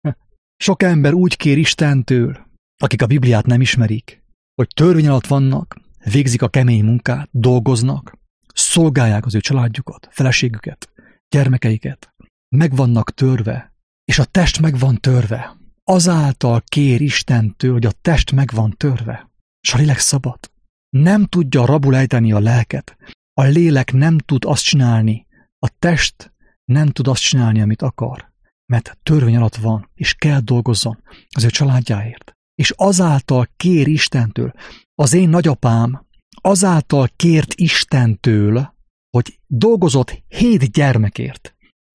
Sok ember úgy kér Istentől, akik a Bibliát nem ismerik, hogy törvény alatt vannak, végzik a kemény munkát, dolgoznak, szolgálják az ő családjukat, feleségüket, gyermekeiket, meg vannak törve, és a test meg van törve. Azáltal kér Istentől, hogy a test meg van törve, és a lélek szabad. Nem tudja rabul ejteni a lelket. A lélek nem tud azt csinálni, a test nem tud azt csinálni, amit akar, mert törvény alatt van, és kell dolgozzon az ő családjáért. És azáltal kér Istentől, az én nagyapám azáltal kért Istentől, hogy dolgozott hét gyermekért.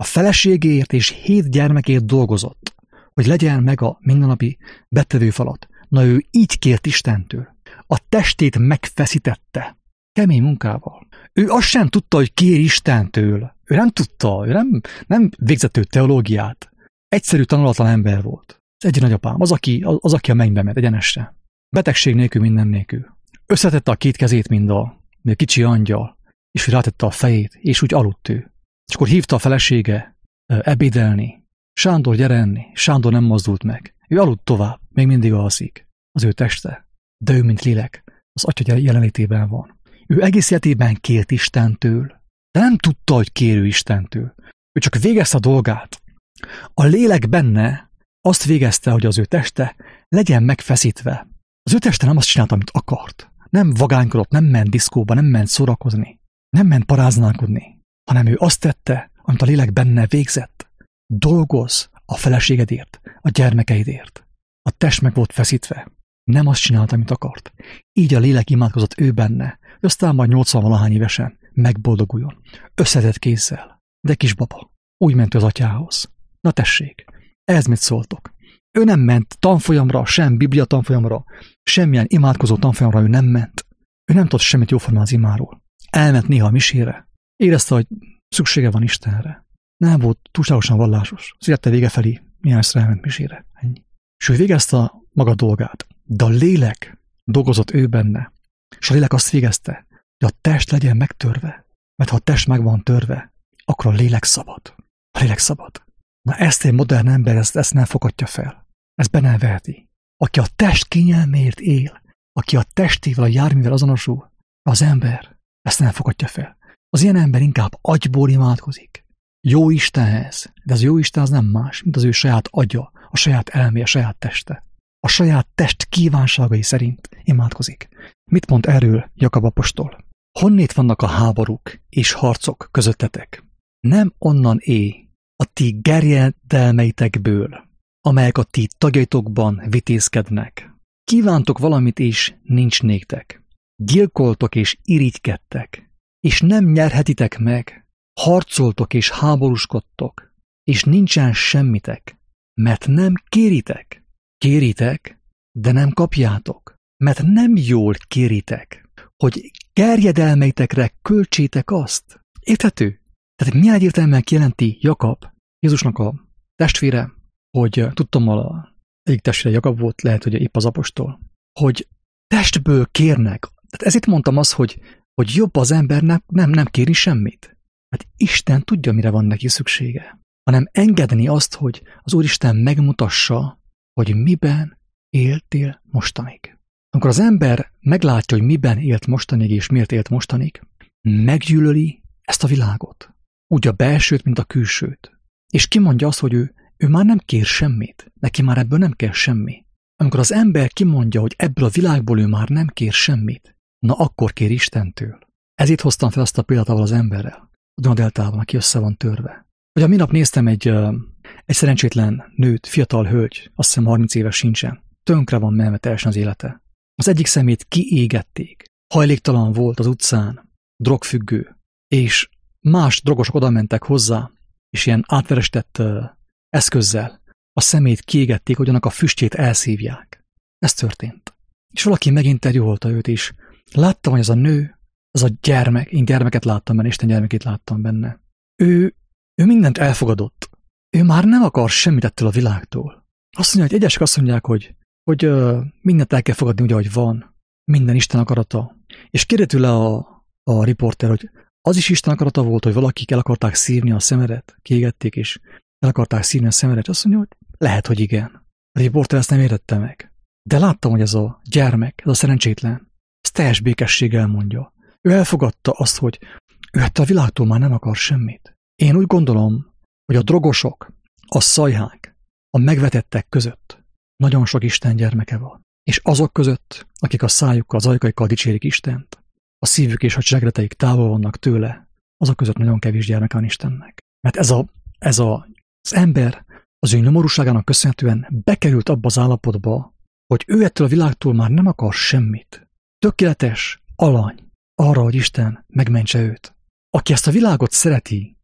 A feleségéért és hét gyermekért dolgozott, hogy legyen meg a mindennapi betevőfalat. Na ő így kért Istentől. A testét megfeszítette. Kemény munkával. Ő azt sem tudta, hogy kér Istentől. Ő nem tudta, ő nem, nem végzett ő teológiát. Egyszerű tanulatlan ember volt. Ez egy nagyapám, az aki, az, aki a mennybe ment, egyenesen. Betegség nélkül, minden nélkül. Összetette a két kezét, mind a, mind a kicsi angyal, és rátette a fejét, és úgy aludt ő. És akkor hívta a felesége ebédelni. Sándor, gyere enni. Sándor nem mozdult meg. Ő aludt tovább, még mindig alszik. Az ő teste. De ő, mint lélek, az Atya jelenlétében van. Ő egész életében kért Istentől, de nem tudta, hogy kérő Istentől. Ő csak végezte a dolgát. A lélek benne azt végezte, hogy az ő teste legyen megfeszítve. Az ő teste nem azt csinálta, amit akart. Nem vagánykodott, nem ment diszkóba, nem ment szórakozni, nem ment paráználkodni, hanem ő azt tette, amit a lélek benne végzett. Dolgozz a feleségedért, a gyermekeidért. A test meg volt feszítve. Nem azt csinálta, amit akart. Így a lélek imádkozott ő benne, aztán majd nyolcvan-valahány évesen megboldoguljon. Összetett kézzel. De kisbaba, úgy ment ő az atyához. Na tessék, ehhez mit szóltok? Ő nem ment tanfolyamra, sem biblia tanfolyamra, semmilyen imádkozó tanfolyamra ő nem ment. Ő nem tudott semmit jóformán az imáról. Elment néha a misére. Érezte, hogy szüksége van Istenre. Nem volt túlságosan vallásos. Az élete vége felé néhányszor elment misére. Ennyi. És ő végezte a maga dolgát. De a lélek dolgozott ő benne. És a lélek azt végezte, hogy a test legyen megtörve. Mert ha a test meg van törve, akkor a lélek szabad. A lélek szabad. Na ezt egy modern ember ezt, ezt nem fogadja fel. Ezt be nem veheti. Aki a test kényelméért él, aki a testével, a járművel azonosul, az ember ezt nem fogadja fel. Az ilyen ember inkább agyból imádkozik. Jó Istenhez, de az jó Isten az nem más, mint az ő saját agya, a saját elmé, a saját teste. A saját test kívánságai szerint imádkozik. Mit mond erről Jakab apostol? Honnét vannak a háborúk és harcok közöttetek? Nem onnan éj a ti gerjedelmeitekből, amelyek a ti tagjaitokban vitézkednek. Kívántok valamit, és nincs néktek. Gyilkoltok és irigykedtek, és nem nyerhetitek meg. Harcoltok és háborúskodtok, és nincsen semmitek, mert nem kéritek. Kéritek, de nem kapjátok, mert nem jól kéritek, hogy gerjedelmeitekre költsétek azt. Érthető? Tehát milyen egyértelműen kijelenti Jakab, Jézusnak a testvére, hogy tudtommal a egyik testvére Jakab volt, lehet, hogy épp az apostol, hogy testből kérnek. Tehát ezért mondtam azt, hogy, hogy jobb az embernek nem, nem kéri semmit. Mert Isten tudja, mire van neki szüksége. Hanem engedni azt, hogy az Úristen megmutassa, hogy miben éltél mostanig. Amikor az ember meglátja, hogy miben élt mostanig és miért élt mostanig, meggyűlöli ezt a világot. Úgy a belsőt, mint a külsőt. És kimondja azt, hogy ő, ő már nem kér semmit. Neki már ebből nem kell semmi. Amikor az ember kimondja, hogy ebből a világból ő már nem kér semmit, na akkor kér Istentől. Ezért hoztam fel azt a példát az emberrel, a Donadeltában, aki össze van törve. Vagy a minap néztem egy, egy szerencsétlen nőt, fiatal hölgy, azt hiszem harminc éves sincsen, tönkre van menve teljesen az élete. Az egyik szemét kiégették, hajléktalan volt az utcán, drogfüggő, és más drogosok oda mentek hozzá, és ilyen átverestett uh, eszközzel a szemét kiégették, hogy annak a füstjét elszívják. Ez történt. És valaki meginterjúolta őt is. Láttam, hogy ez a nő, az a gyermek, én gyermeket láttam benne, Isten gyermekét láttam benne. Ő, ő mindent elfogadott. Ő már nem akar semmit ettől a világtól. Azt mondja, hogy egyesek azt mondják, hogy, hogy uh, mindent el kell fogadni úgy, ahogy van. Minden Isten akarata. És kérde tőle a, a riporter, hogy az is Isten akarata volt, hogy valakik el akarták szívni a szemedet, kiégették, és el akarták szívni a szemedet. Azt mondja, hogy lehet, hogy igen. A riporter ezt nem értette meg. De láttam, hogy ez a gyermek, ez a szerencsétlen, ez teljes békességgel mondja. Ő elfogadta azt, hogy ő ettől a világtól már nem akar semmit. Én úgy gondolom, hogy a drogosok, a szajhák, a megvetettek között nagyon sok Isten gyermeke van. És azok között, akik a szájukkal, az ajkaikkal dicsérik Istent, a szívük és a cselekedeteik távol vannak tőle, azok között nagyon kevés gyermeke van Istennek. Mert ez, a, ez a, az ember az ő nyomorúságának köszönhetően bekerült abba az állapotba, hogy ő ettől a világtól már nem akar semmit. Tökéletes alany arra, hogy Isten megmentse őt. Aki ezt a világot szereti,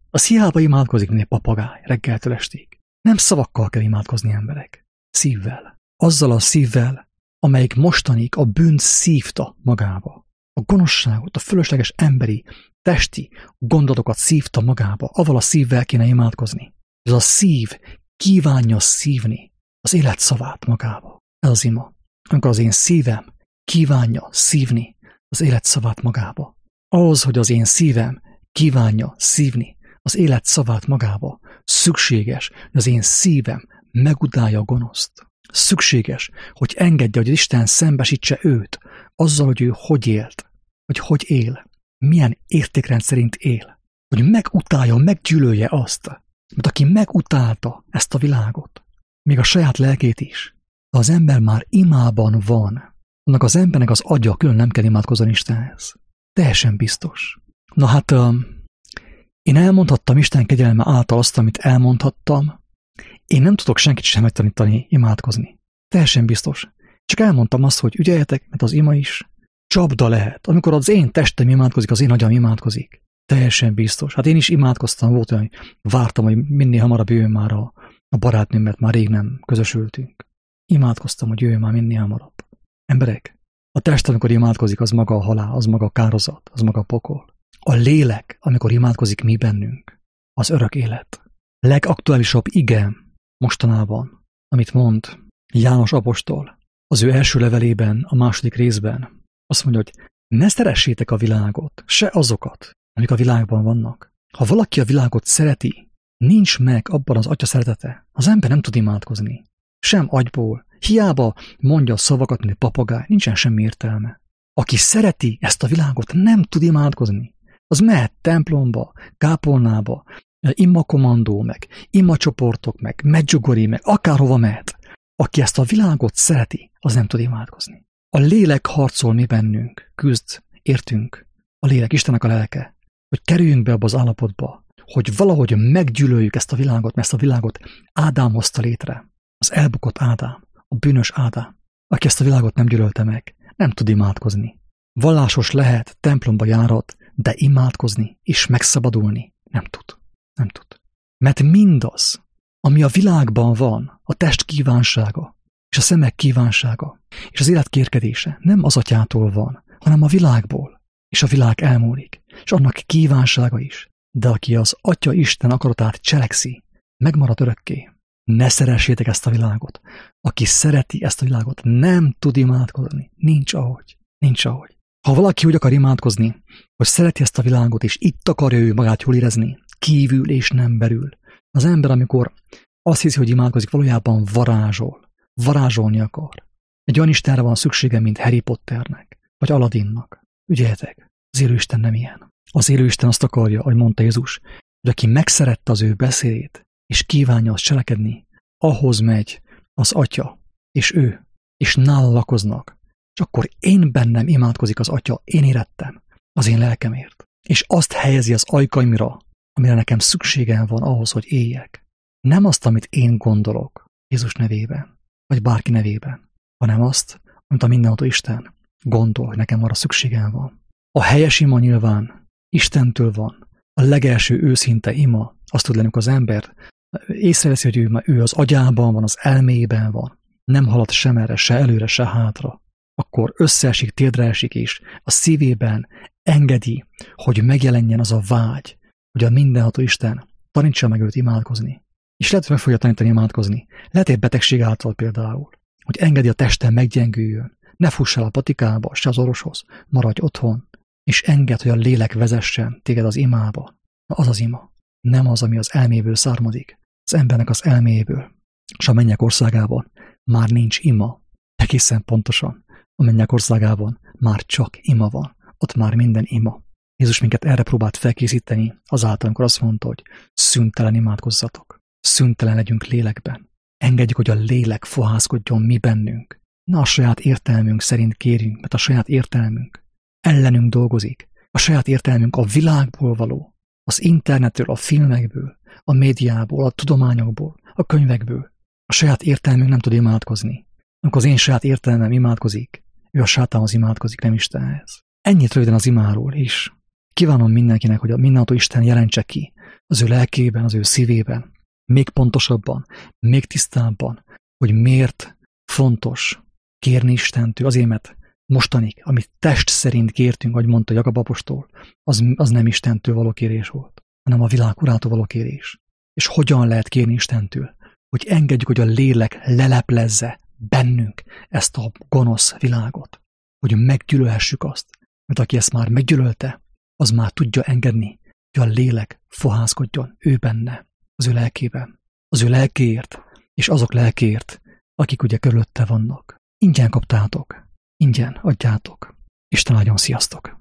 Az hiába imádkozik, mint egy papagáj, reggeltől estig. Nem szavakkal kell imádkozni, emberek. Szívvel. Azzal a szívvel, amelyik mostanig a bűnt szívta magába. A gonoszságot, a fölösleges emberi, testi gondolatokat szívta magába. Avval a szívvel kéne imádkozni. Ez a szív kívánja szívni az élet szavát magába. Ez az ima. Amikor az én szívem kívánja szívni az élet szavát magába. Ahhoz, hogy az én szívem kívánja szívni az élet szavát magába, szükséges, hogy az én szívem megutálja a gonoszt. Szükséges, hogy engedje, hogy Isten szembesítse őt azzal, hogy ő hogy élt, hogy hogy él, milyen értékrend szerint él, hogy megutálja, meggyűlölje azt, mert aki megutálta ezt a világot, még a saját lelkét is, ha az ember már imában van, annak az embernek az agya külön nem kell imádkozni Istenhez. Teljesen biztos. Na hát, én elmondhattam Isten kegyelme által azt, amit elmondhattam. Én nem tudok senkit sem megtanítani imádkozni. Teljesen biztos. Csak elmondtam azt, hogy ügyeljetek, mert az ima is csapda lehet. Amikor az én testem imádkozik, az én agyam imádkozik. Teljesen biztos. Hát én is imádkoztam, volt olyan, hogy vártam, hogy minél hamarabb jöjjön már a, a barátnőm, mert már rég nem közösültünk. Imádkoztam, hogy jöjjön már minél hamarabb. Emberek, a test, amikor imádkozik, az maga a halál, az maga a kározat, az maga a pokol. A lélek, amikor imádkozik mi bennünk, az örök élet. Legaktuálisabb igen mostanában, amit mond János apostol, az ő első levelében, a második részben, azt mondja, hogy ne szeressétek a világot, se azokat, amik a világban vannak. Ha valaki a világot szereti, nincs meg abban az atya szeretete, az ember nem tud imádkozni. Sem agyból, hiába mondja a szavakat, mint egy papagáj, nincsen semmi értelme. Aki szereti ezt a világot, nem tud imádkozni. Az mehet templomba, kápolnába, immakomandó, meg immacsoportok, meg medjugorji, meg akárhova mehet. Aki ezt a világot szereti, az nem tud imádkozni. A lélek harcol mi bennünk, küzd, értünk. A lélek, Istennek a lelke, hogy kerüljünk be abba az állapotba, hogy valahogy meggyűlöljük ezt a világot, mert ezt a világot Ádám hozta létre. Az elbukott Ádám, a bűnös Ádám, aki ezt a világot nem gyűlölte meg, nem tud imádkozni. Vallásos lehet, templomba járat, de imádkozni és megszabadulni nem tud. Nem tud. Mert mindaz, ami a világban van, a test kívánsága, és a szemek kívánsága, és az élet kérkedése nem az atyától van, hanem a világból, és a világ elmúlik, és annak kívánsága is. De aki az Atya Isten akaratát cselekszi, megmarad örökké. Ne szeressétek ezt a világot. Aki szereti ezt a világot, nem tud imádkozni. Nincs ahogy. Nincs ahogy. Ha valaki úgy akar imádkozni, hogy szereti ezt a világot, és itt akarja ő magát jól érezni, kívül és nem belül. Az ember, amikor azt hiszi, hogy imádkozik, valójában varázsol. Varázsolni akar. Egy olyan Istenre van szüksége, mint Harry Potternek, vagy Aladdinnak. Ügyeljetek, az élő Isten nem ilyen. Az élő Isten azt akarja, ahogy mondta Jézus, hogy aki megszerette az ő beszédét, és kívánja azt cselekedni, ahhoz megy az Atya, és ő, és nála lakoznak. És akkor én bennem imádkozik az Atya, én érettem, az én lelkemért. És azt helyezi az ajkaimra, amire nekem szükségem van ahhoz, hogy éljek. Nem azt, amit én gondolok Jézus nevében, vagy bárki nevében, hanem azt, amit a mindenható Isten gondol, hogy nekem arra szükségem van. A helyes ima nyilván Istentől van. A legelső őszinte ima, azt tud lenni, az ember észreveszi, hogy ő, ő az agyában van, az elméjében van, nem halad sem erre, se előre, se hátra, akkor összeesik, térdre esik, és a szívében engedi, hogy megjelenjen az a vágy, hogy a mindenható Isten tanítsa meg őt imádkozni. És lehet, hogy meg fogja tanítani imádkozni. Lehet egy betegség által például, hogy engedi a testen meggyengüljön, ne fuss el a patikába, se az orvoshoz, maradj otthon, és engedd, hogy a lélek vezessen téged az imába. Na az az ima, nem az, ami az elméből származik, az embernek az elméjéből. És a mennyek országában már nincs ima, egészen pontosan. A mennyek országában már csak ima van, ott már minden ima. Jézus minket erre próbált felkészíteni azáltal, amikor azt mondta, hogy szüntelen imádkozzatok, szüntelen legyünk lélekben. Engedjük, hogy a lélek fohászkodjon mi bennünk. Ne a saját értelmünk szerint kérjünk, mert a saját értelmünk ellenünk dolgozik. A saját értelmünk a világból való, az internetről, a filmekből, a médiából, a tudományokból, a könyvekből. A saját értelmünk nem tud imádkozni. Amikor az én saját értelmem imádkozik, ő a sátánhoz imádkozik, nem Istenhez. Ennyit röviden az imáról is. Kívánom mindenkinek, hogy a mindenható Isten jelentse ki az ő lelkében, az ő szívében, még pontosabban, még tisztábban, hogy miért fontos kérni Istentől, azért, mert mostanig, amit test szerint kértünk, ahogy mondta Jakab apostol, az, az nem Istentől való kérés volt, hanem a világ urától való kérés. És hogyan lehet kérni Istentől? Hogy engedjük, hogy a lélek leleplezze bennünk ezt a gonosz világot. Hogy meggyűlölhessük azt. Mert aki ezt már meggyűlölte, az már tudja engedni, hogy a lélek fohászkodjon ő benne, az ő lelkében. Az ő lelkéért, és azok lelkéért, akik ugye körülötte vannak. Ingyen kaptátok, ingyen adjátok. Isten áldjon, sziasztok!